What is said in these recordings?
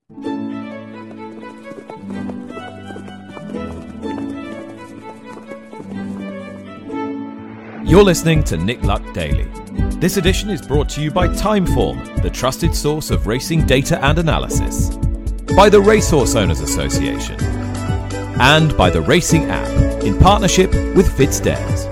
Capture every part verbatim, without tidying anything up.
You're listening to Nick Luck Daily. This edition is brought to you by Timeform, the trusted source of racing data and analysis, by the Racehorse Owners Association, and by the Racing App, in partnership with FitzDares.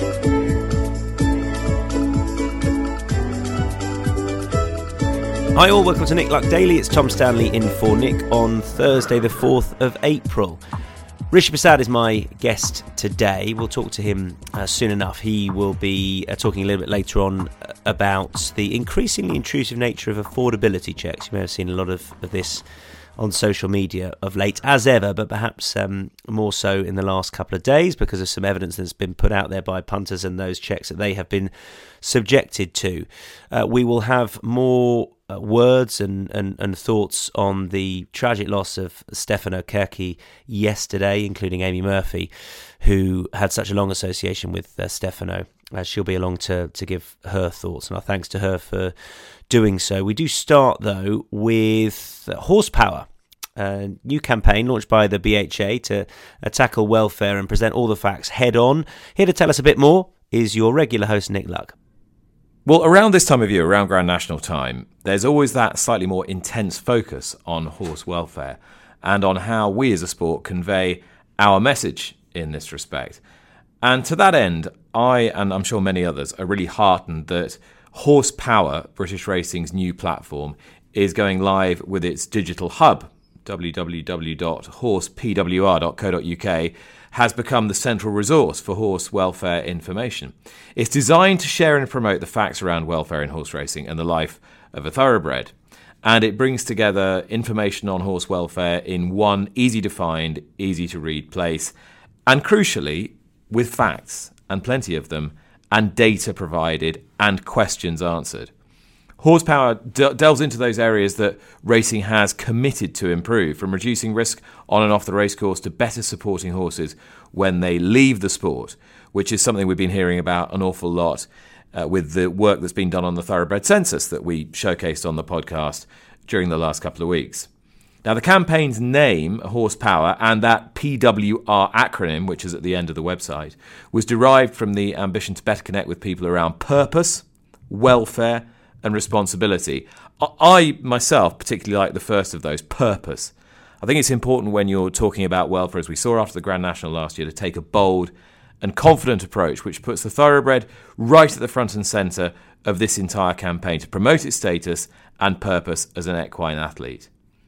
Hi all, welcome to Nick Luck Daily. It's Tom Stanley in for Nick on Thursday the fourth of April. Rishi Prasad is my guest today. We'll talk to him uh, soon enough. He will be uh, talking a little bit later on about the increasingly intrusive nature of affordability checks. You may have seen a lot of, of this on social media of late, as ever, but perhaps um, more so in the last couple of days because of some evidence that's been put out there by punters and those checks that they have been subjected to. Uh, we will have more uh, words and, and, and thoughts on the tragic loss of Stefano Kerki yesterday, including Amy Murphy, who had such a long association with uh, Stefano. Uh, she'll be along to, to give her thoughts, and our thanks to her for doing so. We do start, though, with Horsepower, a new campaign launched by the B H A to uh, tackle welfare and present all the facts head-on. Here to tell us a bit more is your regular host, Nick Luck. Well, around this time of year, around Grand National time, there's always that slightly more intense focus on horse welfare and on how we as a sport convey our message in this respect. And to that end, I, and I'm sure many others, are really heartened that Horsepower, British Racing's new platform, is going live with its digital hub. w w w dot horse p w r dot co dot u k has become the central resource for horse welfare information. It's designed to share and promote the facts around welfare in horse racing and the life of a thoroughbred. And it brings together information on horse welfare in one easy-to-find, easy-to-read place, and crucially, with facts, and plenty of them, and data provided, and questions answered. Horsepower de- delves into those areas that racing has committed to improve, from reducing risk on and off the racecourse to better supporting horses when they leave the sport, which is something we've been hearing about an awful lot uh, with the work that's been done on the thoroughbred census that we showcased on the podcast during the last couple of weeks. Now, the campaign's name, Horsepower, and that P W R acronym, which is at the end of the website, was derived from the ambition to better connect with people around purpose, welfare, and responsibility. I, myself, particularly like the first of those, purpose. I think it's important when you're talking about welfare, as we saw after the Grand National last year, to take a bold and confident approach, which puts the thoroughbred right at the front and centre of this entire campaign to promote its status and purpose as an equine athlete.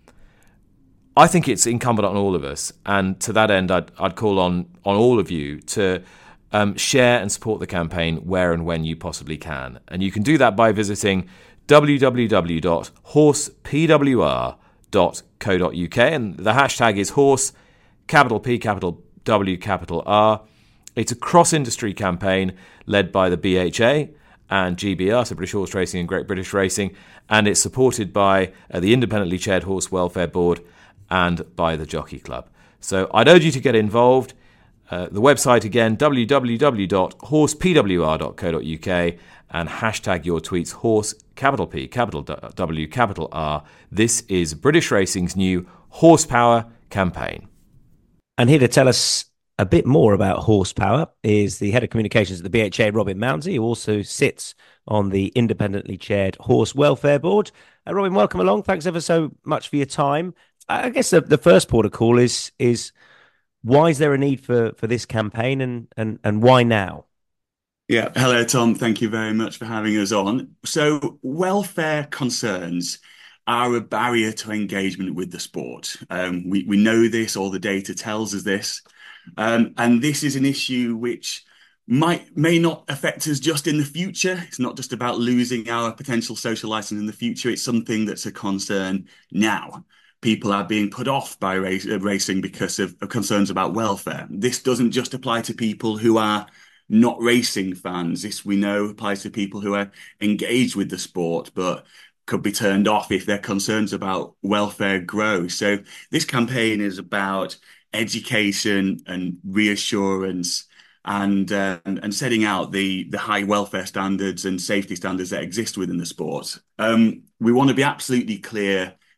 I think it's incumbent on all of us, and to that end, I'd, I'd call on, on all of you to um, share and support the campaign where and when you possibly can. And you can do that by visiting w w w dot horse p w r dot co dot u k, and the hashtag is horse, capital P, capital W, capital R. It's a cross-industry campaign led by the B H A and G B R, so British Horse Racing and Great British Racing, and it's supported by uh, the independently chaired Horse Welfare Board and by the Jockey Club. So I'd urge you to get involved. Uh, the website again, w w w dot horse p w r dot co dot u k, and hashtag your tweets horse, capital P, capital W, capital R. This is British Racing's new Horsepower campaign. And here to tell us a bit more about Horsepower is the head of communications at the B H A, Robin Mounsey, who also sits on the independently chaired Horse Welfare Board. Uh, Robin, welcome along. Thanks ever so much for your time. I guess the, the first port of call is is why is there a need for, for this campaign, and, and, and why now? Yeah, hello, Tom. Thank you very much for having us on. So welfare concerns are a barrier to engagement with the sport. Um, we, we know this, all the data tells us this. Um, and this is an issue which might may not affect us just in the future. It's not just about losing our potential social license in the future. It's something that's a concern now. People are being put off by race, uh, racing because of, of concerns about welfare. This doesn't just apply to people who are not racing fans. This, we know, applies to people who are engaged with the sport but could be turned off if their concerns about welfare grow. So this campaign is about education and reassurance and uh, and, and setting out the, the high welfare standards and safety standards that exist within the sport. Um, we want to be absolutely clear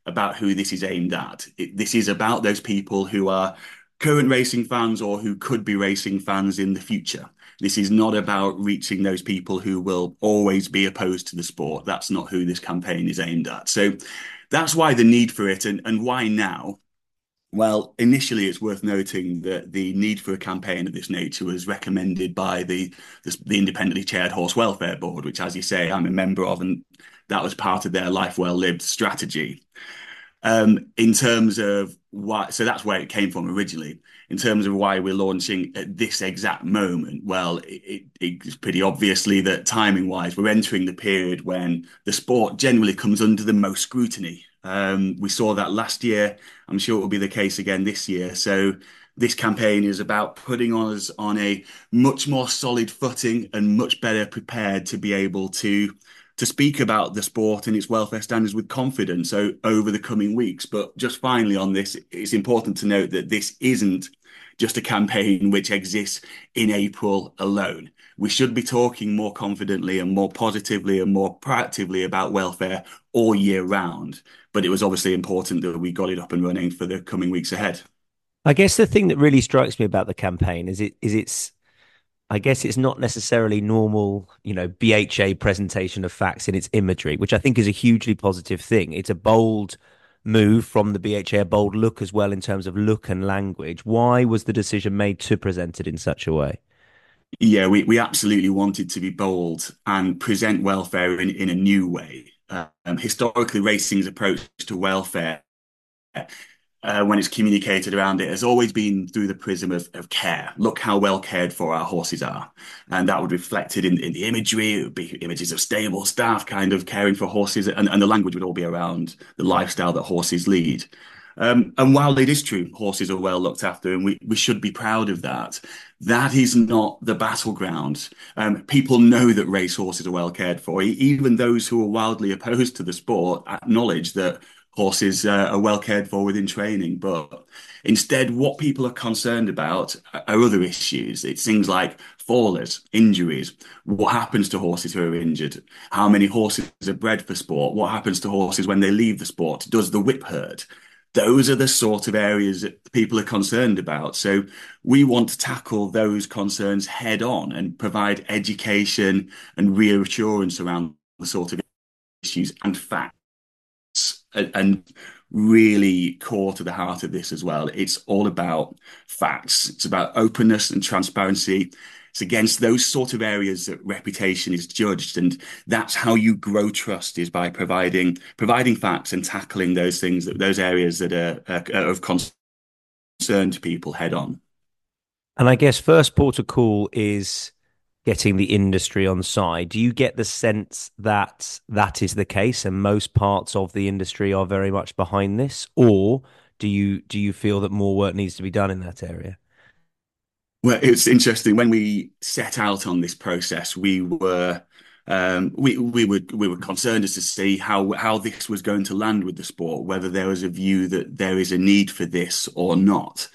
about who this is aimed at. It, this is about those people who are current racing fans or who could be racing fans in the future. This is not about reaching those people who will always be opposed to the sport. That's not who this campaign is aimed at. So that's why the need for it, and, and why now. Well, initially, it's worth noting that the need for a campaign of this nature was recommended by the, the, the independently chaired Horse Welfare Board, which, as you say, I'm a member of, and that was part of their Life Well Lived strategy. Um, in terms of why, so that's where it came from originally. In terms of why we're launching at this exact moment, well, it, it, it's pretty obviously that timing wise, we're entering the period when the sport generally comes under the most scrutiny. Um, we saw that last year. I'm sure it will be the case again this year. So this campaign is about putting us on a much more solid footing and much better prepared to be able to to speak about the sport and its welfare standards with confidence so, over the coming weeks. But just finally on this, it's important to note that this isn't just a campaign which exists in April alone. We should be talking more confidently and more positively and more proactively about welfare all year round. But it was obviously important that we got it up and running for the coming weeks ahead. I guess the thing that really strikes me about the campaign is it is it's I guess it's not necessarily normal, you know, B H A presentation of facts in its imagery, which I think is a hugely positive thing. It's a bold move from the B H A, a bold look as well in terms of look and language. Why was the decision made to present it in such a way? Yeah, we, we absolutely wanted to be bold and present welfare in, in a new way. Um, historically, racing's approach to welfare uh, when it's communicated around it has always been through the prism of, of care. Look how well cared for our horses are. And that would be reflected in, in the imagery. It would be images of stable staff kind of caring for horses. And, and the language would all be around the lifestyle that horses lead. Um, and while it is true, horses are well looked after, and we, we should be proud of that, that is not the battleground. Um, people know that race horses are well cared for. Even those who are wildly opposed to the sport acknowledge that horses uh, are well cared for within training. But instead, what people are concerned about are other issues. It's things like fallers, injuries, what happens to horses who are injured, how many horses are bred for sport, what happens to horses when they leave the sport, does the whip hurt? Those are the sort of areas that people are concerned about. So we want to tackle those concerns head on and provide education and reassurance around the sort of issues and facts. And really core to the heart of this as well. It's all about facts. It's about openness and transparency. It's against those sort of areas that reputation is judged, and that's how you grow trust, is by providing providing facts and tackling those things, that those areas that are, are of concern to people head on. And I guess first port of call is getting the industry on side. Do you get the sense that that is the case and most parts of the industry are very much behind this, or do you do you feel that more work needs to be done in that area? Well, it's interesting. When we set out on this process, we were um, we we were we were concerned as to see how how this was going to land with the sport, whether there was a view that there is a need for this or not.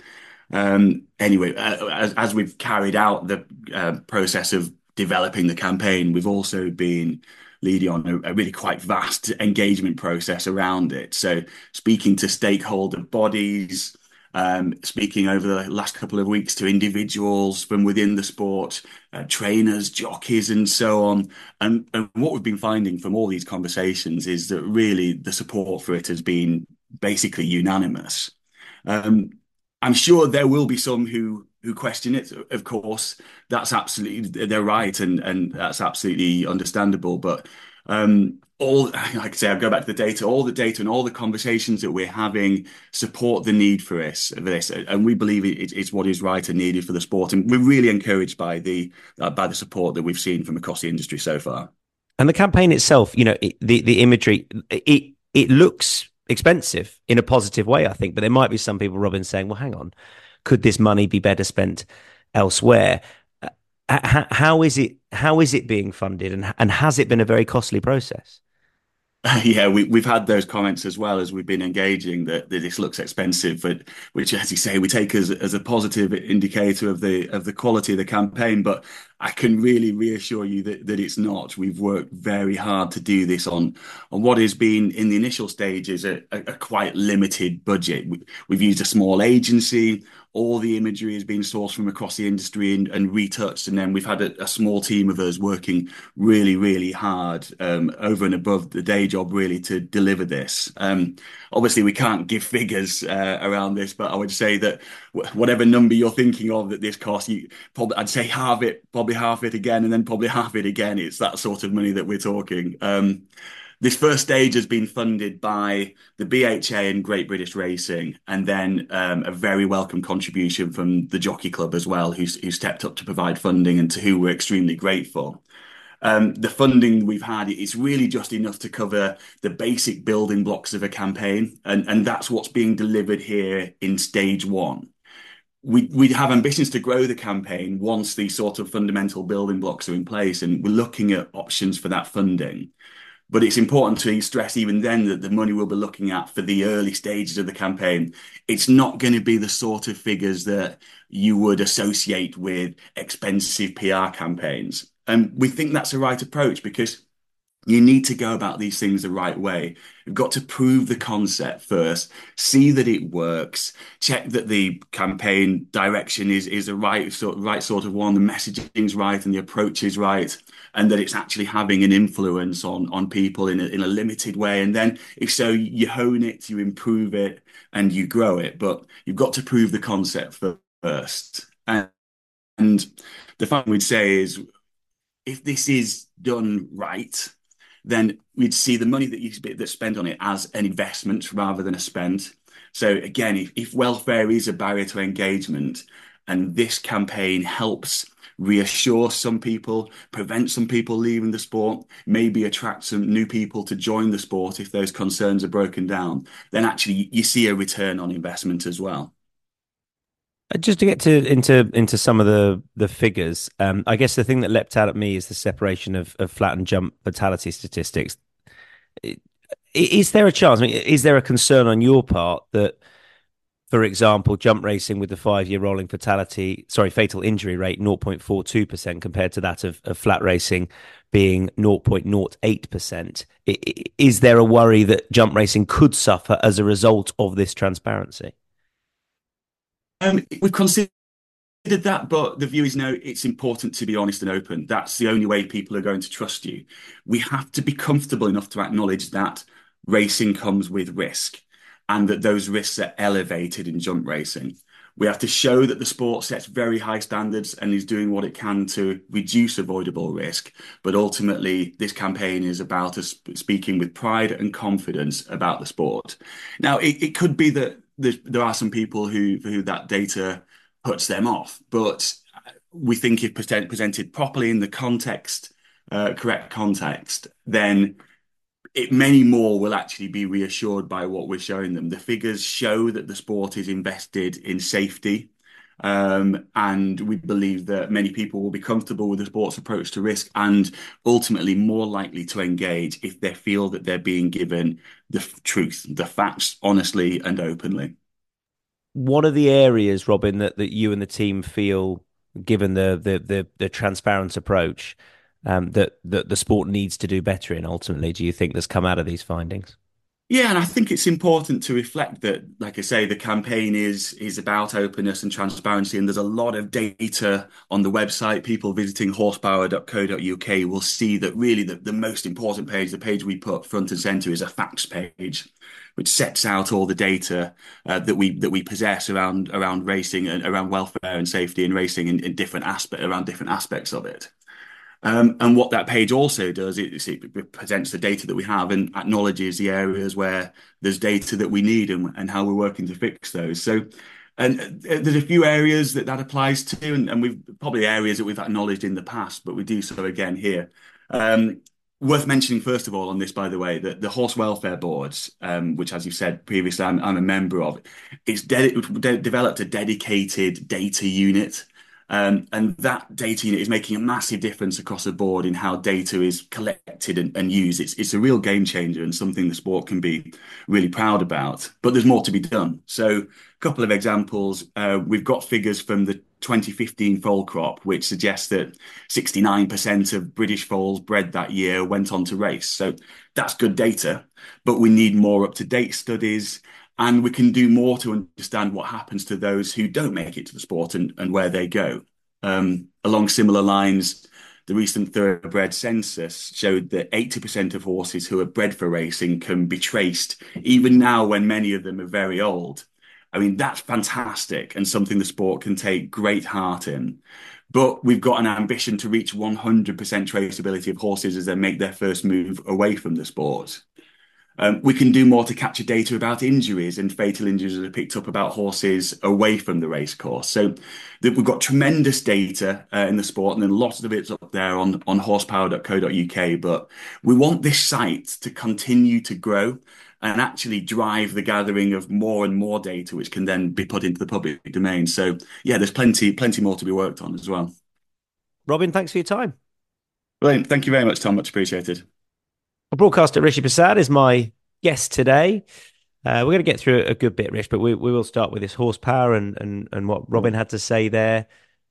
Um, anyway, uh, as, as we've carried out the uh, process of developing the campaign, we've also been leading on a, a really quite vast engagement process around it. So speaking to stakeholder bodies, um, speaking over the last couple of weeks to individuals from within the sport, uh, trainers, jockeys, and so on. And, and what we've been finding from all these conversations is that really the support for it has been basically unanimous. Um, I'm sure there will be some who who question it. Of course, that's absolutely, they're right, and and that's absolutely understandable. But um, all, like I say, I go back to the data. All the data and all the conversations that we're having support the need for this, for this, and we believe it, it's what is right and needed for the sport. And we're really encouraged by the uh, by the support that we've seen from across the industry so far. And the campaign itself, you know, it, the the imagery, it it looks expensive in a positive way, I think, but there might be some people, Robin, saying, well, hang on, could this money be better spent elsewhere? Uh, how, how is it how is it being funded, and and has it been a very costly process? Yeah, we, we've had those comments as well as we've been engaging, that, that this looks expensive, but which, as you say, we take as as a positive indicator of the of the quality of the campaign. But I can really reassure you that, that it's not. We've worked very hard to do this on, on what has been in the initial stages a, a, a quite limited budget. We, we've used a small agency. All the imagery has been sourced from across the industry and, and retouched. And then we've had a, a small team of us working really, really hard um, over and above the day job, really, to deliver this. Um, obviously, we can't give figures uh, around this, but I would say that whatever number you're thinking of that this costs, you probably I'd say half it, probably half it again, and then probably half it again. It's that sort of money that we're talking. Um, this first stage has been funded by the B H A and Great British Racing, and then um, a very welcome contribution from the Jockey Club as well, who, who stepped up to provide funding and to who we're extremely grateful. Um, the funding we've had is really just enough to cover the basic building blocks of a campaign, and, and that's what's being delivered here in stage one. We we have ambitions to grow the campaign once these sort of fundamental building blocks are in place, and we're looking at options for that funding. But it's important to stress even then that the money we'll be looking at for the early stages of the campaign, it's not going to be the sort of figures that you would associate with expensive P R campaigns. And we think that's the right approach because you need to go about these things the right way. You've got to prove the concept first, see that it works, check that the campaign direction is is the right sort right sort of one, the messaging's right and the approach is right, and that it's actually having an influence on on people in a, in a limited way. And then if so, you hone it, you improve it, and you grow it. But you've got to prove the concept first. And, and the final thing we'd say is, if this is done right, then we'd see the money that you that's spent on it as an investment rather than a spend. So again, if, if welfare is a barrier to engagement, and this campaign helps reassure some people, prevent some people leaving the sport, maybe attract some new people to join the sport if those concerns are broken down, then actually you see a return on investment as well. Just to get to into into some of the the figures, um, I guess the thing that leapt out at me is the separation of, of flat and jump fatality statistics. Is there a chance? I mean, is there a concern on your part that, for example, jump racing with the five-year rolling fatality, sorry, fatal injury rate zero point four two percent compared to that of, of flat racing being zero point zero eight percent? Is there a worry that jump racing could suffer as a result of this transparency? Um, we've considered that, but the view is no, it's important to be honest and open. That's the only way people are going to trust you. We have to be comfortable enough to acknowledge that racing comes with risk and that those risks are elevated in jump racing. We have to show that the sport sets very high standards and is doing what it can to reduce avoidable risk. But ultimately, this campaign is about us speaking with pride and confidence about the sport. Now, it, it could be that there are some people who who that data puts them off, but we think if present, presented properly in the context, uh, correct context, then it, many more will actually be reassured by what we're showing them. The figures show that the sport is invested in safety, um, and we believe that many people will be comfortable with the sport's approach to risk and ultimately more likely to engage if they feel that they're being given the f- truth, the facts, honestly and openly. What are the areas, Robin, that, that you and the team feel, given the the the, the transparent approach, um, that, that the sport needs to do better in ultimately, do you think, that's come out of these findings? Yeah, and I think it's important to reflect that, like I say, the campaign is is about openness and transparency, and there's a lot of data on the website. People visiting horsepower dot co dot U K will see that really the, the most important page, the page we put front and center, is a facts page, which sets out all the data uh, that we that we possess around around racing and around welfare and safety and racing in, in different aspect around different aspects of it. Um, and what that page also does is it presents the data that we have and acknowledges the areas where there's data that we need and, and how we're working to fix those. So, and uh, there's a few areas that that applies to, and, and we've probably areas that we've acknowledged in the past, but we do so again here. Um, worth mentioning, first of all, on this, by the way, that the Horse Welfare Boards, um, which, as you said previously, I'm, I'm a member of, it's de- de- developed a dedicated data unit Um, and that data unit is making a massive difference across the board in how data is collected and, and used. It's, it's a real game changer and something the sport can be really proud about. But there's more to be done. So, a couple of examples. Uh, we've got figures from the twenty fifteen foal crop, which suggests that sixty-nine percent of British foals bred that year went on to race. So, that's good data. But we need more up-to-date studies. And we can do more to understand what happens to those who don't make it to the sport and, and where they go. Um, along similar lines, the recent thoroughbred census showed that eighty percent of horses who are bred for racing can be traced, even now when many of them are very old. I mean, that's fantastic and something the sport can take great heart in. But we've got an ambition to reach one hundred percent traceability of horses as they make their first move away from the sport. Um, we can do more to capture data about injuries and fatal injuries that are picked up about horses away from the racecourse. So that we've got tremendous data uh, in the sport, and then lots of it's up there on, on horsepower dot co dot U K. But we want this site to continue to grow and actually drive the gathering of more and more data, which can then be put into the public domain. So yeah, there's plenty, plenty more to be worked on as well. Robin, thanks for your time. Brilliant. Thank you very much, Tom. Much appreciated. Broadcaster Rishi Prasad is my guest today. Uh, we're going to get through a good bit, Rich, but we, we will start with this horsepower and, and, and what Robin had to say there.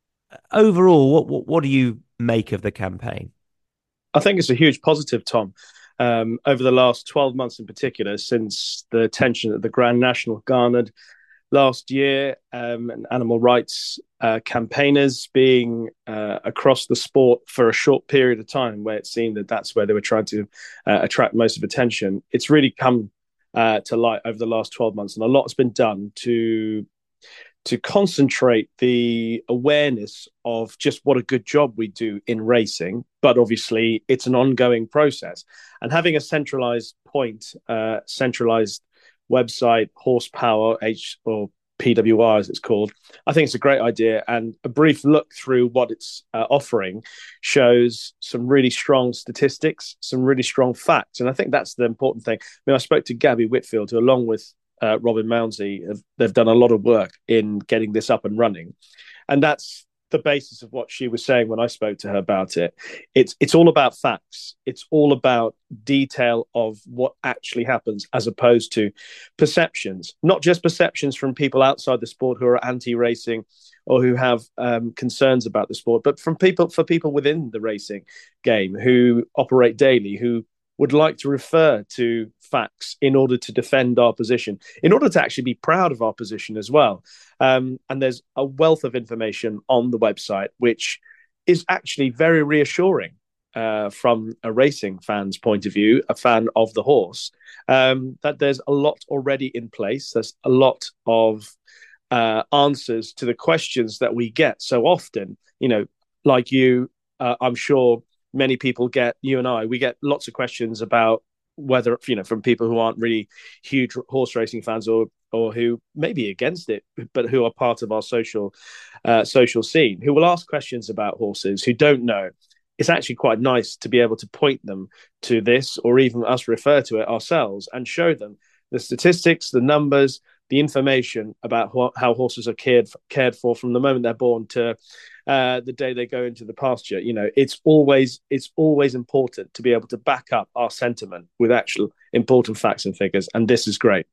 Overall, what, what what do you make of the campaign? I think it's a huge positive, Tom. Um, over the last twelve months in particular, since the attention that the Grand National garnered last year, um, and animal rights uh, campaigners being uh, across the sport for a short period of time, where it seemed that that's where they were trying to uh, attract most of attention. It's really come uh, to light over the last twelve months, and a lot has been done to to concentrate the awareness of just what a good job we do in racing. But obviously, it's an ongoing process, and having a centralized point, uh, centralized website, horsepower H or P W R as it's called, I think it's a great idea. And a brief look through what it's uh, offering shows some really strong statistics, some really strong facts, and I think that's the important thing. I mean, I spoke to Gabby Whitfield, who, along with uh, Robin Mounsey, have, they've done a lot of work in getting this up and running, and that's the basis of what she was saying when I spoke to her about it. It's it's all about facts. It's all about detail of what actually happens, as opposed to perceptions. Not just perceptions from people outside the sport who are anti-racing or who have um, concerns about the sport, but from people for people within the racing game who operate daily, who would like to refer to facts in order to defend our position, in order to actually be proud of our position as well. Um, and there's a wealth of information on the website, which is actually very reassuring uh, from a racing fan's point of view, a fan of the horse, um, that there's a lot already in place. There's a lot of uh, answers to the questions that we get so often. You know, like you, uh, I'm sure many people get, you and I, we get lots of questions about whether, you know, from people who aren't really huge horse racing fans, or or who may be against it, but who are part of our social uh, social scene, who will ask questions about horses, who don't know. It's actually quite nice to be able to point them to this, or even us refer to it ourselves, and show them the statistics, the numbers, the information about wh- how horses are cared cared for from the moment they're born to uh, the day they go into the pasture. You know, it's always it's always important to be able to back up our sentiment with actual important facts and figures, and this is great.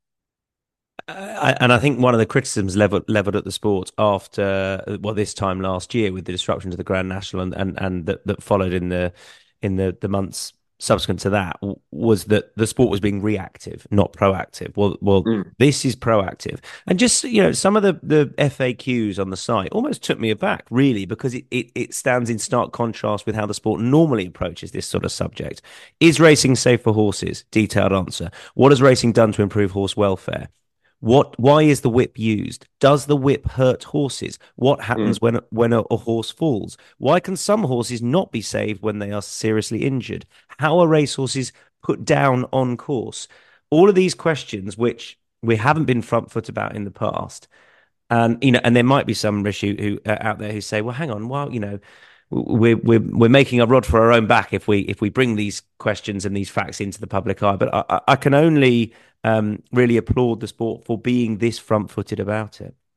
Uh, and I think one of the criticisms leveled, leveled at the sport after, well, this time last year with the disruption to the Grand National and and, and that, that followed in the in the, the months subsequent to that, was that the sport was being reactive, not proactive. Well, well, mm. This is proactive. And just, you know, some of the, the F A Qs on the site almost took me aback, really, because it, it, it stands in stark contrast with how the sport normally approaches this sort of subject. Is racing safe for horses? Detailed answer. What has racing done to improve horse welfare? What? Why is the whip used? Does the whip hurt horses? What happens mm. when when a, a horse falls? Why can some horses not be saved when they are seriously injured? How are racehorses put down on course? All of these questions, which we haven't been front foot about in the past, and you know, and there might be some Rishi who uh, out there who say, "Well, hang on, well, you know, we're we're we're making a rod for our own back if we if we bring these questions and these facts into the public eye." But I, I can only um, really applaud the sport for being this front-footed about it.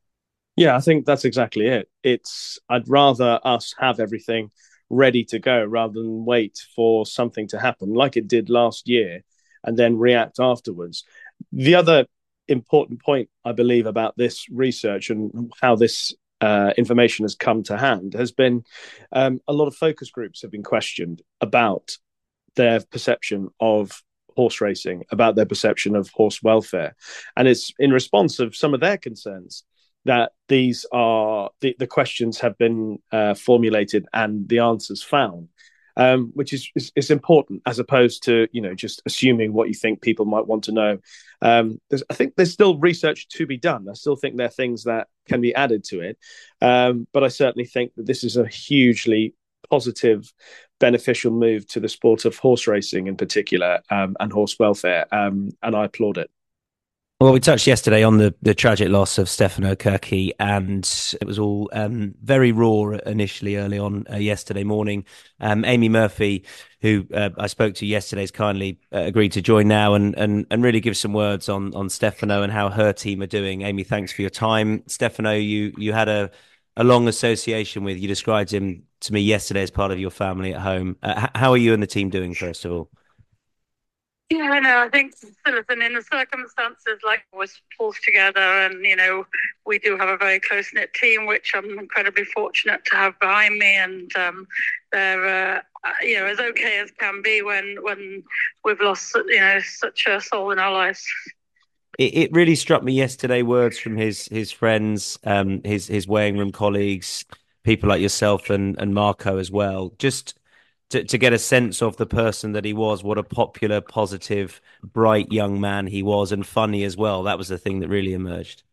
Yeah, I think that's exactly it. It's I'd rather us have everything ready to go rather than wait for something to happen like it did last year and then react afterwards. The other important point I believe about this research and how this uh, information has come to hand has been um, a lot of focus groups have been questioned about their perception of horse racing, about their perception of horse welfare. And it's in response of some of their concerns that these are the, the questions have been uh, formulated and the answers found, um, which is, is, is important as opposed to, you know, just assuming what you think people might want to know. Um, there's, I think there's still research to be done. I still think there are things that can be added to it. Um, but I certainly think that this is a hugely positive, beneficial move to the sport of horse racing in particular, um, and horse welfare. Um, and I applaud it. Well, we touched yesterday on the, the tragic loss of Stefano Kirky, and it was all um, very raw initially early on uh, yesterday morning. Um, Amy Murphy, who uh, I spoke to yesterday, has kindly uh, agreed to join now and, and and really give some words on on Stefano and how her team are doing. Amy, thanks for your time. Stefano, you you had a, a long association with. You described him to me yesterday as part of your family at home. Uh, how are you and the team doing, first of all? Yeah, I know. I think, listen, in the circumstances like was falls together, and you know, we do have a very close knit team, which I'm incredibly fortunate to have behind me, and um, they're uh, you know as okay as can be when when we've lost you know such a soul in our lives. It, it really struck me yesterday. Words from his his friends, um, his his weighing room colleagues, people like yourself and and Marco as well. Just To, to get a sense of the person that he was, what a popular, positive, bright young man he was, and funny as well. That was the thing that really emerged.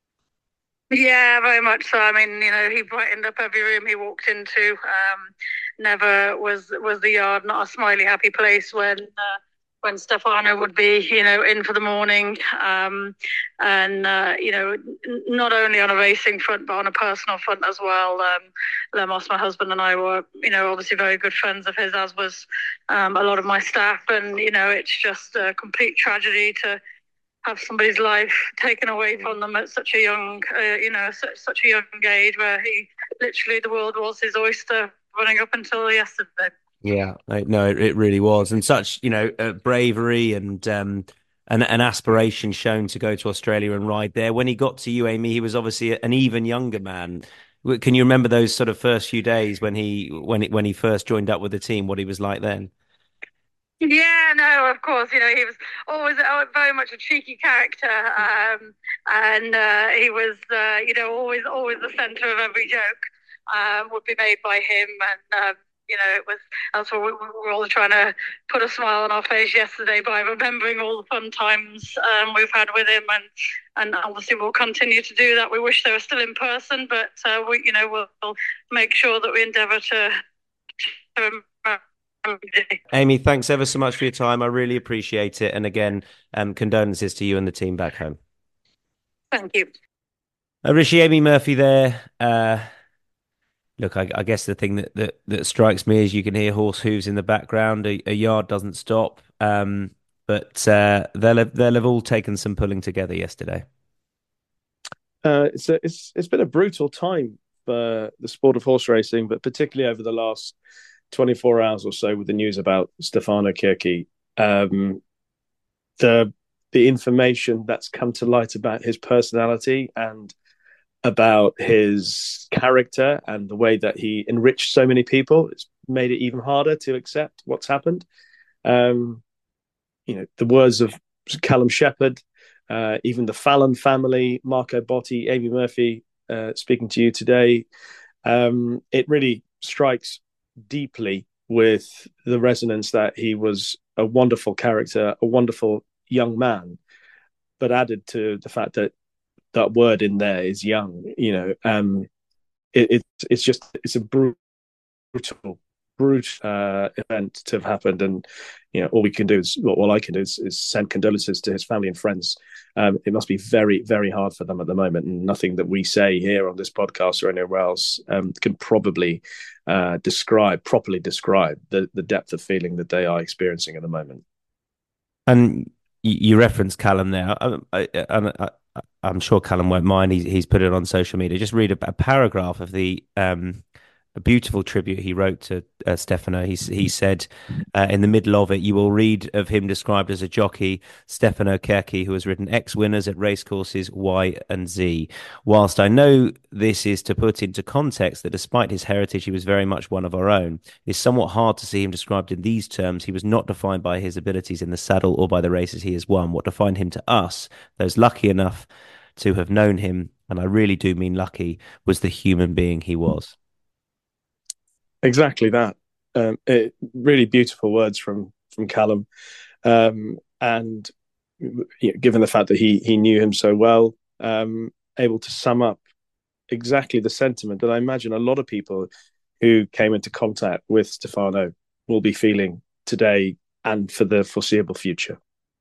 Yeah, very much so. I mean, you know, he brightened up every room he walked into. Um, never was was the yard not a smiley, happy place when uh, when Stefano would be, you know, in for the morning. Um, and, uh, you know, n- not only on a racing front, but on a personal front as well. Um, Lemos, my husband, and I were, you know, obviously very good friends of his, as was um, a lot of my staff. And, you know, it's just a complete tragedy to have somebody's life taken away from them at such a young, uh, you know, such, such a young age, where he literally, the world was his oyster running up until yesterday. Yeah, no, it, it really was, and such, you know, uh, bravery and um, an, an aspiration shown to go to Australia and ride there. When he got to you, Amy, he was obviously an even younger man. Can you remember those sort of first few days when he when when he first joined up with the team? What he was like then? Yeah, no, of course. You know, he was always uh, very much a cheeky character, um, and uh, he was, uh, you know, always always the centre of every joke um, would be made by him, and. Um, You know, it was that's what we, we were all trying to put a smile on our face yesterday by remembering all the fun times um, we've had with him, and and obviously we'll continue to do that. We wish they were still in person, but uh, we, you know, we'll, we'll make sure that we endeavour to. to Amy, thanks ever so much for your time. I really appreciate it, and again, um, condolences to you and the team back home. Thank you, uh, Rishi. Amy Murphy there. Uh, Look, I, I guess the thing that, that, that strikes me is you can hear horse hooves in the background. A, a yard doesn't stop, um, but uh, they'll have, they'll have all taken some pulling together yesterday. Uh, it's a, it's it's been a brutal time for the sport of horse racing, but particularly over the last twenty-four hours or so with the news about Stefano Kirky. Um, the the information that's come to light about his personality and about his character and the way that he enriched so many people, it's made it even harder to accept what's happened. Um, you know, the words of Callum Shepherd, uh, even the Fallon family, Marco Botti, Amy Murphy, uh, speaking to you today, um, it really strikes deeply with the resonance that he was a wonderful character, a wonderful young man, but added to the fact that that word in there is young, you know, um, it, it, it's just, it's a brutal, brutal uh, event to have happened. And, you know, all we can do is, well, all I can do is, is send condolences to his family and friends. Um, it must be very, very hard for them at the moment. And nothing that we say here on this podcast or anywhere else um, can probably uh, describe, properly describe the, the depth of feeling that they are experiencing at the moment. And you referenced Callum there. I, I, I, I'm sure Callum won't mind. He's, he's put it on social media. Just read a, a paragraph of the um, a beautiful tribute he wrote to uh, Stefano. He, he said uh, in the middle of it, you will read of him described as a jockey, Stefano Kerki, who has ridden ex-winners at racecourses Y and Z. Whilst I know this is to put into context that despite his heritage, he was very much one of our own, it's somewhat hard to see him described in these terms. He was not defined by his abilities in the saddle or by the races he has won. What defined him to us, those lucky enough to have known him, and I really do mean lucky, was the human being he was. Exactly that. Um, it, really beautiful words from from Callum, um, and you know, given the fact that he he knew him so well, um, able to sum up exactly the sentiment that I imagine a lot of people who came into contact with Stefano will be feeling today and for the foreseeable future.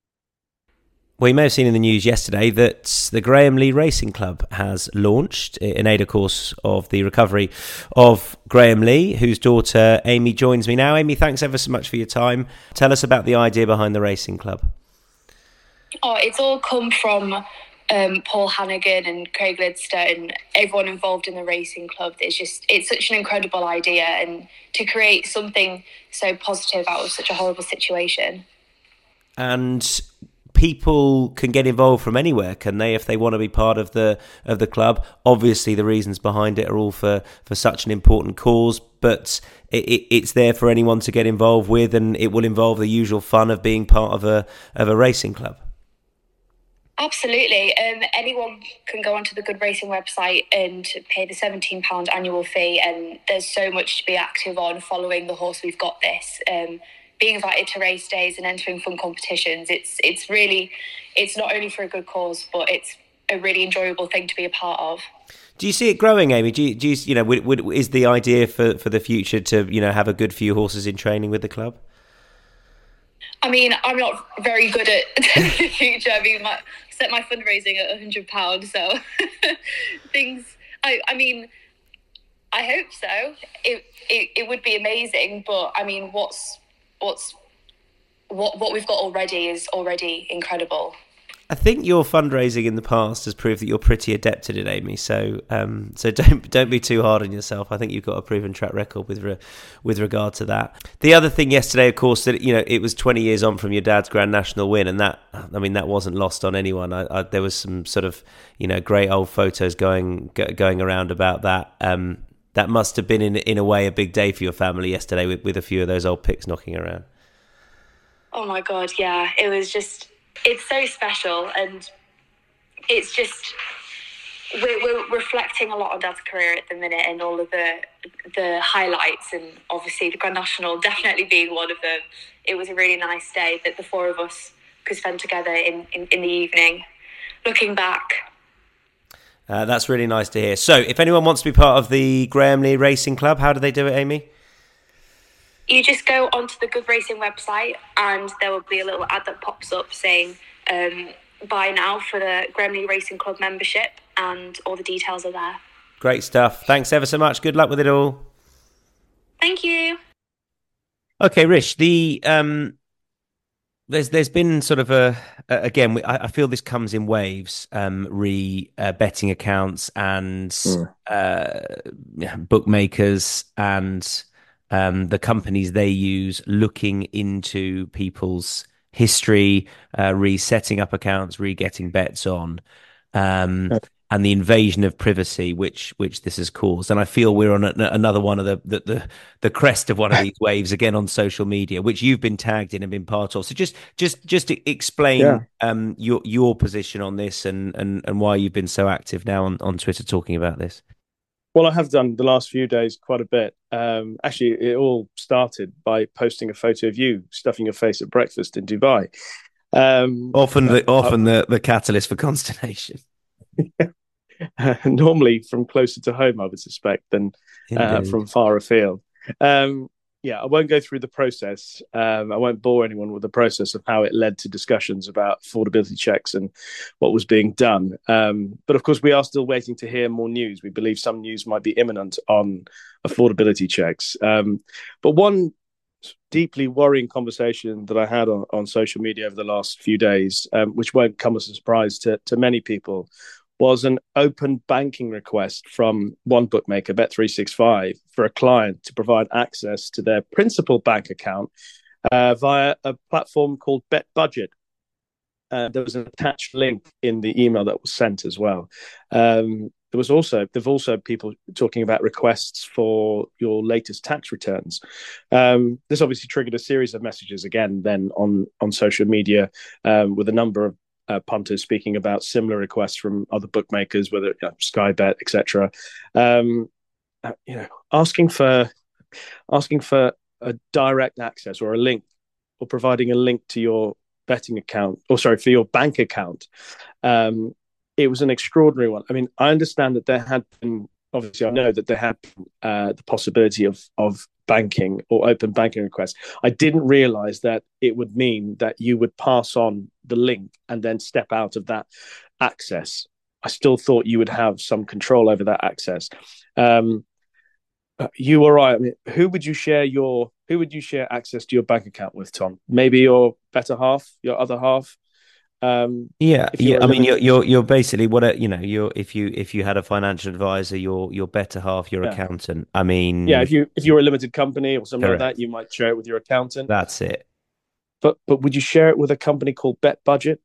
Well, you may have seen in the news yesterday that the Graham Lee Racing Club has launched in aid, of course, of the recovery of Graham Lee, whose daughter Amy joins me now. Amy, thanks ever so much for your time. Tell us about the idea behind the racing club. Oh, it's all come from um, Paul Hannigan and Craig Lidster and everyone involved in the racing club. It's just, it's such an incredible idea, and to create something so positive out of such a horrible situation. And people can get involved from anywhere, can they, if they want to be part of the of the club? Obviously, the reasons behind it are all for, for such an important cause, but it, it, it's there for anyone to get involved with, and it will involve the usual fun of being part of a of a racing club. Absolutely. Um, anyone can go onto the Good Racing website and pay the seventeen pounds annual fee, and there's so much to be active on following the horse We've Got This. Um, being invited to race days and entering fun competitions, it's it's really, it's not only for a good cause, but it's a really enjoyable thing to be a part of. Do you see it growing, Amy? Do you, do you, you know, would, would, is the idea for, for the future to, you know, have a good few horses in training with the club? I mean, I'm not very good at the future. I mean, my, set my fundraising at one hundred pounds, so things, I, I mean, I hope so. It, it it would be amazing, but I mean, what's what's what what we've got already is already incredible. I think your fundraising in the past has proved that you're pretty adept at it, Amy. So, um, so don't don't be too hard on yourself. I think you've got a proven track record with re, with regard to that. The other thing yesterday, of course, that you know it was twenty years on from your dad's Grand National win, and that I mean that wasn't lost on anyone. I, I, there was some sort of you know great old photos going go, going around about that. Um, that must have been in in a way a big day for your family yesterday, with with a few of those old pics knocking around. Oh my God, yeah, it was just. It's so special, and it's just we're, we're reflecting a lot on Dad's career at the minute, and all of the the highlights, and obviously the Grand National definitely being one of them. It was a really nice day that the four of us could spend together in, in, in the evening, looking back. Uh, that's really nice to hear. So, if anyone wants to be part of the Graham Lee Racing Club, how do they do it, Amy? You just go onto the Good Racing website, and there will be a little ad that pops up saying um, buy now for the Graham Lee Racing Club membership, and all the details are there. Great stuff. Thanks ever so much. Good luck with it all. Thank you. Okay, Rish, the um, there's there's been sort of a, a again, I, I feel this comes in waves, um, re uh, betting accounts and mm. uh, bookmakers and Um, the companies they use looking into people's history, uh, re-setting up accounts, re-getting bets on, um, and the invasion of privacy which which this has caused. And I feel we're on a, another one of the, the the the crest of one of these waves again on social media, which you've been tagged in and been part of. So just just just explain yeah. um, your your position on this and, and and why you've been so active now on, on Twitter talking about this. Well, I have done the last few days quite a bit. Um, actually, it all started by posting a photo of you stuffing your face at breakfast in Dubai. Um, often the often the, the catalyst for consternation. uh, normally from closer to home, I would suspect, than uh, from far afield. Um, yeah, I won't go through the process. Um, I won't bore anyone with the process of how it led to discussions about affordability checks and what was being done. Um, but of course, we are still waiting to hear more news. We believe some news might be imminent on affordability checks. Um, but one deeply worrying conversation that I had on, on social media over the last few days, um, which won't come as a surprise to, to many people, was an open banking request from one bookmaker, Bet three sixty-five, for a client to provide access to their principal bank account uh, via a platform called Bet Budget. Uh, there was an attached link in the email that was sent as well. Um, there was also there've also people talking about requests for your latest tax returns. Um, this obviously triggered a series of messages again then on on social media, um, with a number of uh, punters speaking about similar requests from other bookmakers, whether you know, Sky Bet, et cetera. Um, uh, you know, asking for asking for a direct access or a link, or providing a link to your betting account, or sorry, for your bank account. Um, it was an extraordinary one. I mean, I understand that there had been, obviously I know that there had been uh, the possibility of of banking or open banking requests. I didn't realize that it would mean that you would pass on the link and then step out of that access. I still thought you would have some control over that access. Um, you were right. I mean, who would you share your who would you share access to your bank account with, Tom? Maybe your better half, your other half. Um, yeah, yeah. I mean, limited... you're you're you're basically what a, you know. You're if you if you had a financial advisor, your your better half, your yeah. accountant. I mean, yeah. If you if you were a limited company or something correct. like that, you might share it with your accountant. That's it. But but would you share it with a company called Bet Budget,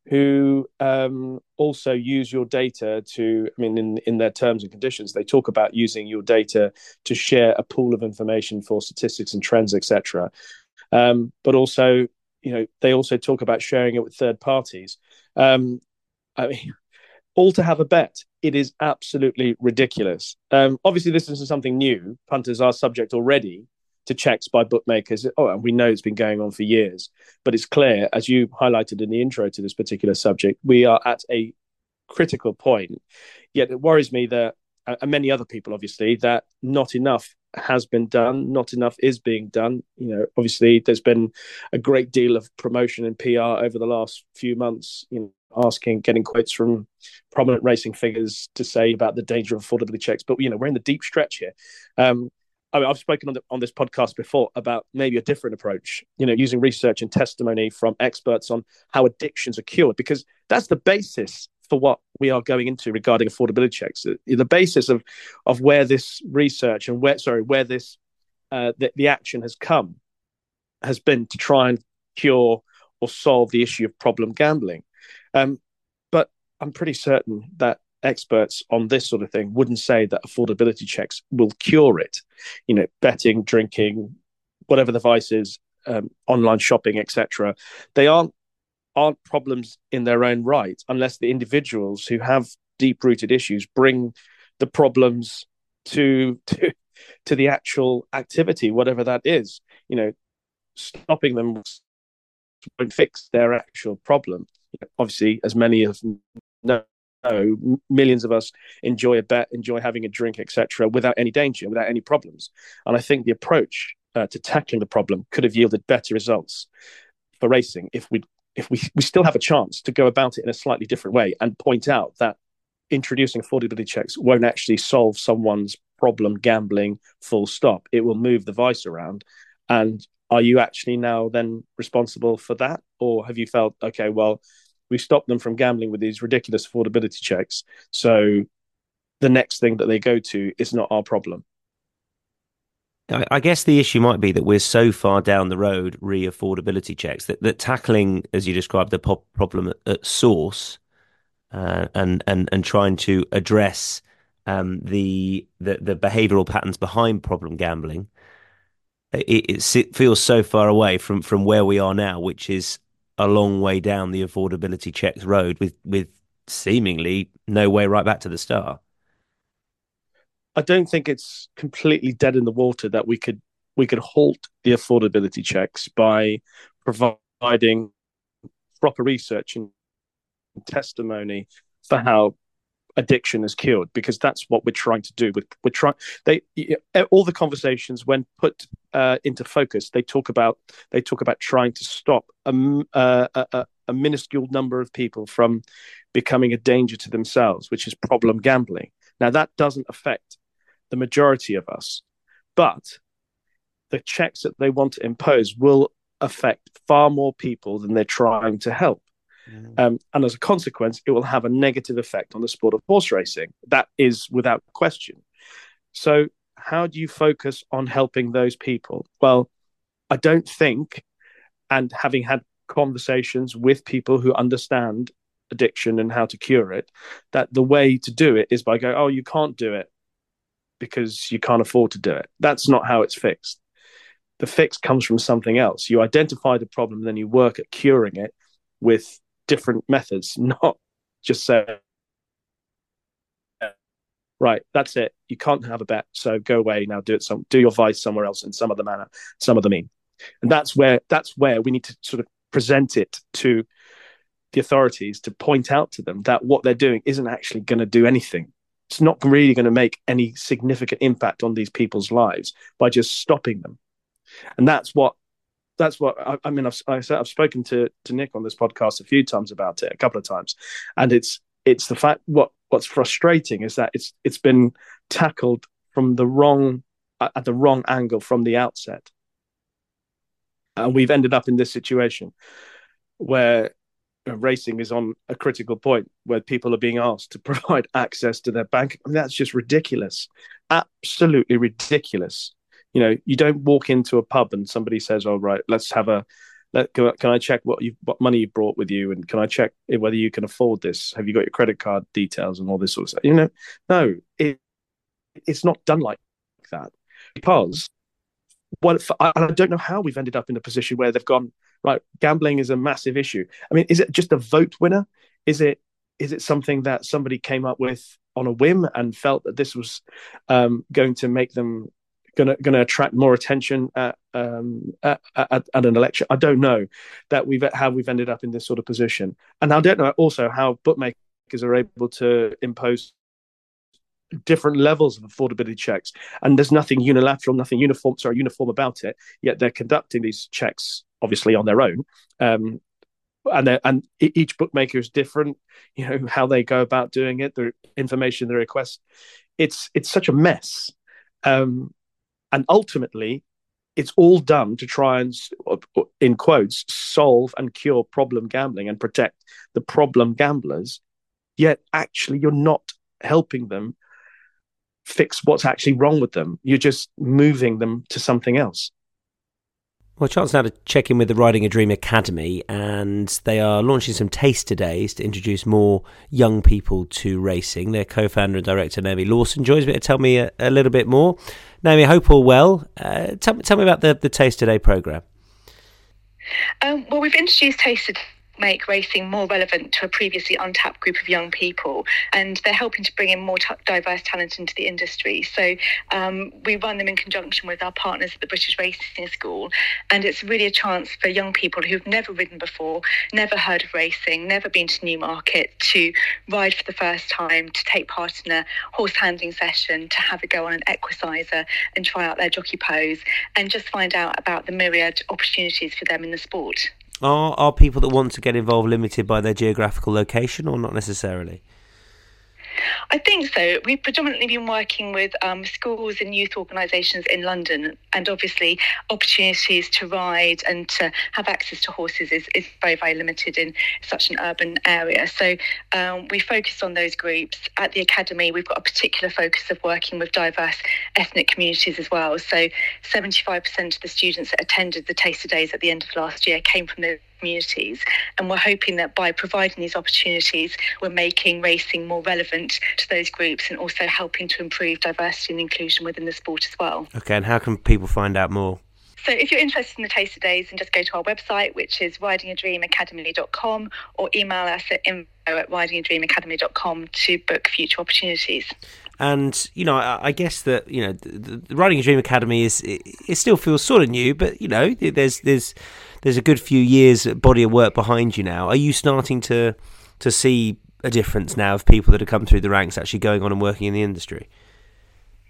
who um, also use your data to, I mean, in, in their terms and conditions, they talk about using your data to share a pool of information for statistics and trends, et cetera. Um, but also, you know, they also talk about sharing it with third parties. Um, I mean, all to have a bet. It is absolutely ridiculous. Um, obviously, this isn't something new. Punters are subject already to checks by bookmakers. Oh, and we know it's been going on for years. But it's clear, as you highlighted in the intro to this particular subject, we are at a critical point. Yet it worries me that, and many other people, obviously, that not enough has been done, not enough is being done. You know, obviously, there's been a great deal of promotion and P R over the last few months, you know, asking, getting quotes from prominent racing figures to say about the danger of affordability checks. But, you know, we're in the deep stretch here. Um, I mean, I've spoken on, the, on this podcast before about maybe a different approach, you know, using research and testimony from experts on how addictions are cured, because that's the basis for what we are going into regarding affordability checks. The basis of of where this research and where, sorry, where this uh, the, the action has come has been to try and cure or solve the issue of problem gambling. Um, but I'm pretty certain that experts on this sort of thing wouldn't say that affordability checks will cure it. You know, betting, drinking, whatever the vice is, um, online shopping, et cetera. They aren't aren't problems in their own right unless the individuals who have deep-rooted issues bring the problems to to to the actual activity, whatever that is. You know, stopping them won't fix their actual problem. You know, obviously, as many of them know, millions of us enjoy a bet, enjoy having a drink, et cetera, without any danger, without any problems. And I think the approach uh, to tackling the problem could have yielded better results for racing if we if we we still have a chance to go about it in a slightly different way and point out that introducing affordability checks won't actually solve someone's problem gambling, full stop. It will move the vice around. And are you actually now then responsible for that? Or have you felt, okay, well, we stopped them from gambling with these ridiculous affordability checks, so the next thing that they go to is not our problem? I guess the issue might be that we're so far down the road re-affordability checks that, that tackling, as you described, the pop problem at, at source uh, and and and trying to address um, the, the the behavioural patterns behind problem gambling, it, it feels so far away from from where we are now, which is a long way down the affordability checks road with with seemingly no way right back to the start. I don't think it's completely dead in the water that we could we could halt the affordability checks by providing proper research and testimony for how addiction is cured, because that's what we're trying to do. We're, we're trying. They all the conversations, when put uh, into focus, they talk about they talk about trying to stop a, uh, a, a minuscule number of people from becoming a danger to themselves, which is problem gambling. Now that doesn't affect the majority of us, but the checks that they want to impose will affect far more people than they're trying to help. Mm. Um, and as a consequence, it will have a negative effect on the sport of horse racing. That is without question. So how do you focus on helping those people? Well, I don't think, and having had conversations with people who understand addiction and how to cure it, that the way to do it is by going, oh, you can't do it because you can't afford to do it. That's not how it's fixed. The fix comes from something else. You identify the problem, then you work at curing it with different methods, not just say, right, that's it. You can't have a bet, so go away now. Do it some, do your vice somewhere else in some other manner, some other mean. And that's where that's where we need to sort of present it to the authorities, to point out to them that what they're doing isn't actually going to do anything. It's not really going to make any significant impact on these people's lives by just stopping them. And that's what that's what I, I mean. I've I've spoken to to Nick on this podcast a few times about it, a couple of times, and it's it's the fact what what's frustrating is that it's it's been tackled from the wrong at the wrong angle from the outset, and we've ended up in this situation where racing is on a critical point where people are being asked to provide access to their bank. I mean, that's just ridiculous, absolutely ridiculous. You know, you don't walk into a pub and somebody says, "Oh, right, let's have a let. Can I check what you what money you brought with you, and can I check whether you can afford this? Have you got your credit card details and all this sort of stuff?" You know, no, it it's not done like that, because what I, I don't know how we've ended up in a position where they've gone, right, gambling is a massive issue. I mean, is it just a vote winner? Is it is it something that somebody came up with on a whim and felt that this was um, going to make them going to going to attract more attention at, um, at, at, at an election? I don't know that we've how we've ended up in this sort of position, and I don't know also how bookmakers are able to impose different levels of affordability checks, and there's nothing unilateral, nothing uniform, sorry, uniform about it. Yet they're conducting these checks obviously on their own, um, and and each bookmaker is different. You know how they go about doing it, the information they request. It's it's such a mess. Um, And ultimately, it's all done to try and, in quotes, solve and cure problem gambling and protect the problem gamblers. Yet, actually, you're not helping them fix what's actually wrong with them. You're just moving them to something else. Well, chance now to check in with the Riding a Dream Academy, and they are launching some taster days to introduce more young people to racing. Their co-founder and director, Naomi Lawson, joins me to tell me a, a little bit more. Naomi, hope all well. Uh, tell, tell me about the, the Taster Day programme. Um, well, we've introduced Taster make racing more relevant to a previously untapped group of young people, and they're helping to bring in more t- diverse talent into the industry. So um, we run them in conjunction with our partners at the British Racing School, and it's really a chance for young people who've never ridden before, never heard of racing, never been to Newmarket, to ride for the first time, to take part in a horse handling session, to have a go on an equisizer and try out their jockey pose, and just find out about the myriad opportunities for them in the sport. Are are people that want to get involved limited by their geographical location, or not necessarily? I think so. We've predominantly been working with um, schools and youth organisations in London, and obviously opportunities to ride and to have access to horses is, is very, very limited in such an urban area. So um, we focus on those groups. At the Academy, we've got a particular focus of working with diverse ethnic communities as well. So seventy-five percent of the students that attended the Taster Days at the end of last year came from the communities, and we're hoping that by providing these opportunities, we're making racing more relevant to those groups and also helping to improve diversity and inclusion within the sport as well. Okay, and how can people find out more? So if you're interested in the Taster Days, then just go to our website, which is riding a dream academy dot com, or email us at info at riding a dream academy dot com to book future opportunities. And, you know, I, I guess that, you know, the, the Riding a Dream Academy is, it, it still feels sort of new, but, you know, there's there's there's a good few years body of work behind you now. Are you starting to to see a difference now of people that have come through the ranks actually going on and working in the industry?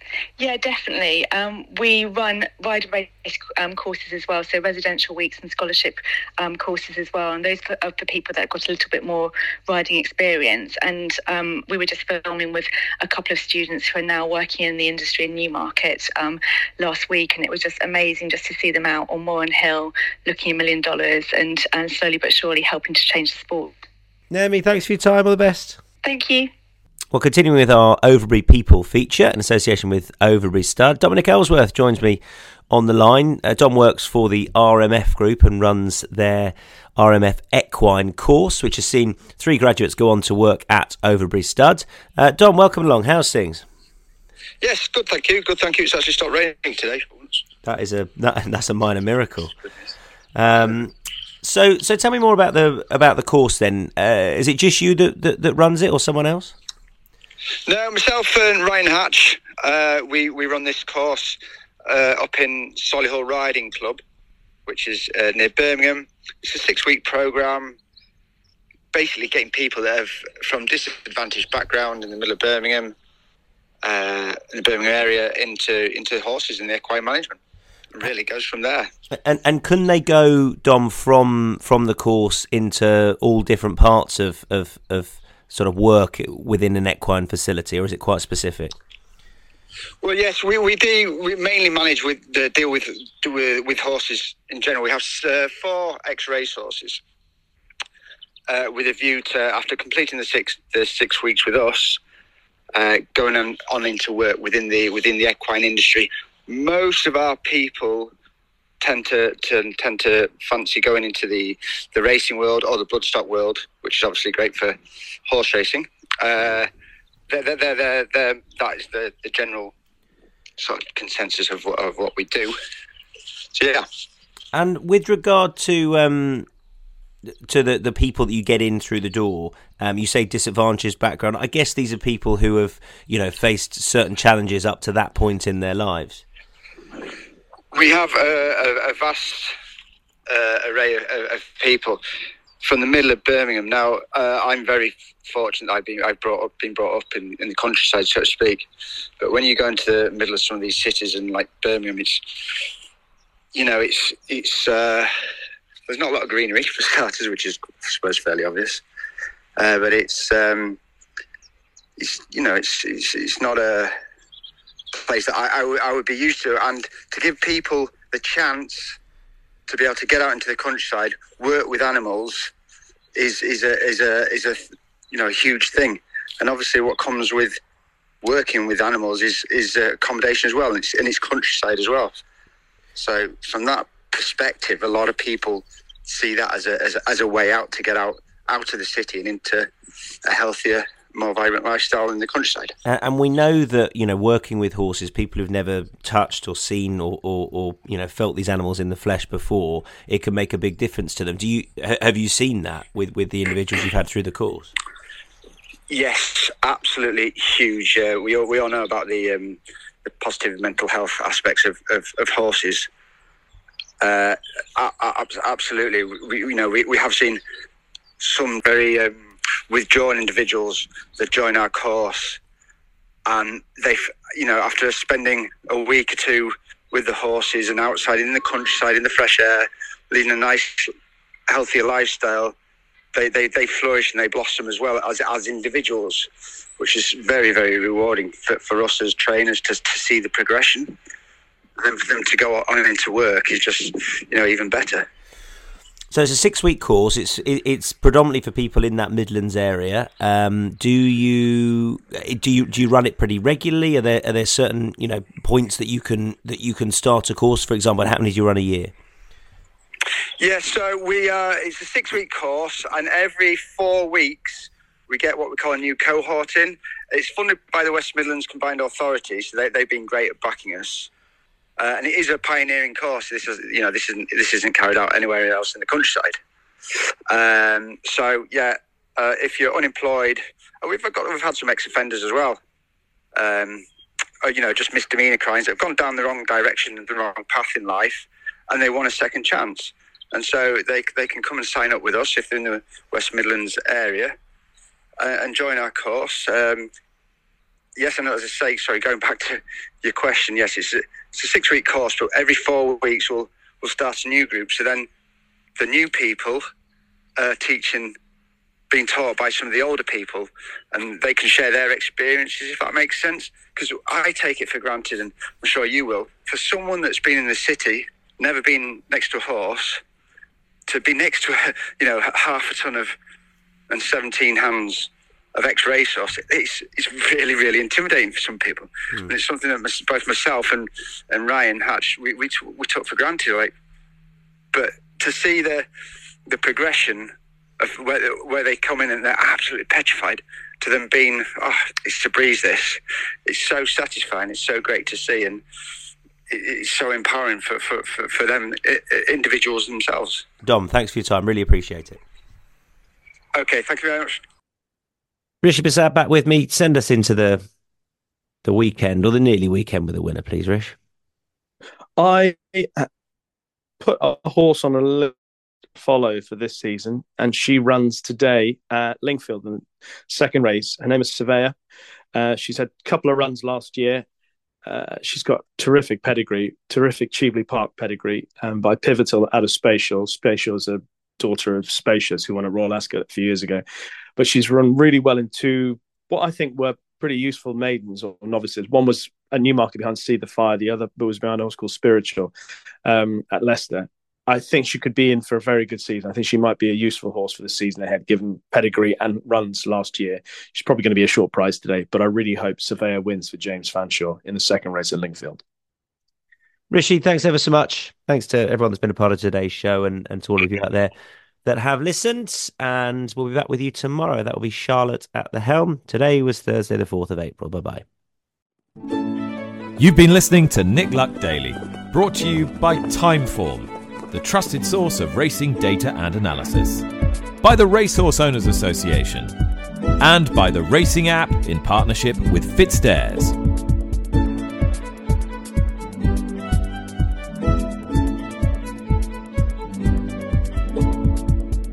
Yeah, definitely. Um, we run rider race um, courses as well, so residential weeks and scholarship um, courses as well, and those for, are for people that have got a little bit more riding experience. And um, we were just filming with a couple of students who are now working in the industry in Newmarket um, last week, and it was just amazing just to see them out on Moran Hill looking a million dollars and, and slowly but surely helping to change the sport. Naomi, thanks for your time. All the best. Thank you. Well, continuing with our Overbury People feature in association with Overbury Stud, Dominic Ellsworth joins me on the line. Uh, Dom works for the R M F Group and runs their R M F Equine course, which has seen three graduates go on to work at Overbury Stud. Uh, Dom, welcome along. How's things? Yes, good, thank you. Good, thank you. It's actually stopped raining today. That is a that, that's a minor miracle. Um, so, so tell me more about the about the course then. Uh, is it just you that, that that runs it, or someone else? No, myself and Ryan Hatch, uh, we, we run this course uh, up in Solihull Riding Club, which is uh, near Birmingham. It's a six-week programme, basically getting people that have from disadvantaged background in the middle of Birmingham, uh, in the Birmingham area, into into horses and their equine management. It really goes from there. And and can they go, Dom, from from the course into all different parts of of, of sort of work within an equine facility, or is it quite specific? Well, yes, we, we do. We mainly manage with uh, deal with, with with horses in general. We have uh, four ex-race horses uh, with a view to, after completing the six the six weeks with us, uh, going on, on into work within the within the equine industry. Most of our people tend to, to tend to fancy going into the, the racing world or the bloodstock world, which is obviously great for horse racing. Uh, they're, they're, they're, they're, they're, that is the, the general sort of consensus of what, of what we do. So yeah. And with regard to um, to the, the people that you get in through the door, um, you say disadvantaged background. I guess these are people who have, you know, faced certain challenges up to that point in their lives. We have a, a, a vast uh, array of, of people from the middle of Birmingham. Now, uh, I'm very fortunate. I've been I've brought up, been brought up in, in the countryside, so to speak. But when you go into the middle of some of these cities, and like Birmingham, it's you know, it's it's uh, there's not a lot of greenery for starters, which is, I suppose, fairly obvious. Uh, but it's um, it's you know, it's it's it's not a place that I, I, w- I would be used to, and to give people the chance to be able to get out into the countryside, work with animals, is is a is a is a you know a huge thing. And obviously, what comes with working with animals is is uh, accommodation as well, and it's, and it's countryside as well. So from that perspective, a lot of people see that as a as a, as a way out to get out out of the city and into a healthier, more vibrant lifestyle in the countryside. Uh, and we know that, you know, working with horses, people who've never touched or seen or, or, or, you know, felt these animals in the flesh before, it can make a big difference to them. Do you have you seen that with, with the individuals you've had through the course? Yes, absolutely huge. Uh, we all we all know about the um, the positive mental health aspects of of, of horses. Uh, absolutely, we, you know, we, we have seen some very um, withdrawn individuals that join our course, and they, you know, after spending a week or two with the horses and outside in the countryside in the fresh air, leading a nice, healthier lifestyle, they they, they flourish and they blossom as well as as individuals, which is very, very rewarding for, for us as trainers to to see the progression. And then for them to go on into work is just, you know, even better. So it's a six-week course. It's it's predominantly for people in that Midlands area. Um, do you do you do you run it pretty regularly? Are there are there certain, you know, points that you can that you can start a course? For example, how many do you run a year? Yeah, so we uh, it's a six-week course, and every four weeks we get what we call a new cohort in. It's funded by the West Midlands Combined Authority, so they, they've been great at backing us. Uh, and it is a pioneering course. This is, you know, this isn't this isn't carried out anywhere else in the countryside. Um, so yeah, uh, if you're unemployed, we've got we've had some ex-offenders as well. Um, or, you know, just misdemeanor crimes that have gone down the wrong direction and the wrong path in life, and they want a second chance. And so they they can come and sign up with us if they're in the West Midlands area uh, and join our course. Um, yes, I know, as I say, sorry, going back to your question, yes, it's a, it's a six-week course, but every four weeks we'll, we'll start a new group. So then the new people are teaching, being taught by some of the older people, and they can share their experiences, if that makes sense. Because I take it for granted, and I'm sure you will, for someone that's been in the city, never been next to a horse, to be next to a, you know, half a ton of and seventeen hands of ex-racehorse, it's it's really, really intimidating for some people. Mm. And it's something that both myself and, and Ryan Hatch, we, we, t- we took for granted. Like, but to see the the progression of where, where they come in and they're absolutely petrified, to them being, oh, it's a breeze this. It's so satisfying. It's so great to see. And it, it's so empowering for, for, for, for them, individuals themselves. Dom, thanks for your time. Really appreciate it. Okay, thank you very much. Rishi Persad back with me. Send us into the the weekend, or the nearly weekend, with a winner, please, Rish. I put a horse on a list to follow for this season, and she runs today at Lingfield, the second race. Her name is Surveyor. Uh, she's had a couple of runs last year. Uh, she's got terrific pedigree, terrific Cheveley Park pedigree, um, by Pivotal out of Spatial. Spatial is a daughter of Spacious, who won a Royal Ascot a few years ago. But she's run really well in two, what I think were pretty useful maidens or novices. One was a Newmarket behind See the Fire. The other was behind a horse called Spiritual um, at Leicester. I think she could be in for a very good season. I think she might be a useful horse for the season ahead, given pedigree and runs last year. She's probably going to be a short price today, but I really hope Surveyor wins for James Fanshawe in the second race at Lingfield. Rishi, thanks ever so much. Thanks to everyone that's been a part of today's show, and, and to all of you out there that have listened. And we'll be back with you tomorrow. That will be Charlotte at the helm. Today was Thursday, the fourth of April. Bye-bye. You've been listening to Nick Luck Daily, brought to you by Timeform, the trusted source of racing data and analysis, by the Racehorse Owners Association, and by the Racing App in partnership with FitzDares.